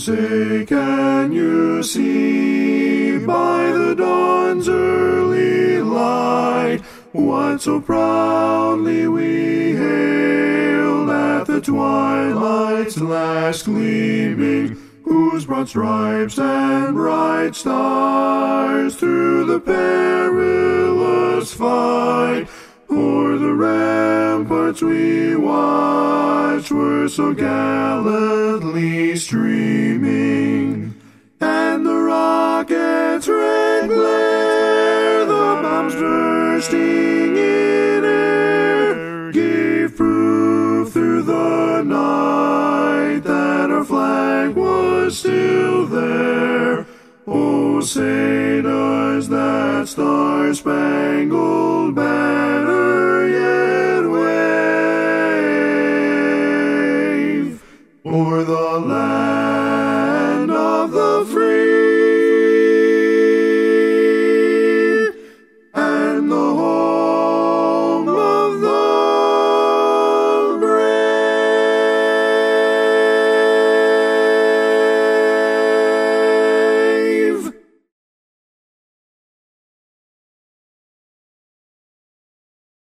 say, can you see by the dawn's early light what so proudly we hailed at the twilight's last gleaming, whose broad stripes and bright stars through the perilous fight o'er the ramparts we watched were so gallantly streaming, and the rocket's red glare, the bombs bursting in air, gave proof through the night that our flag was still there. Oh, say does that star-spangled banner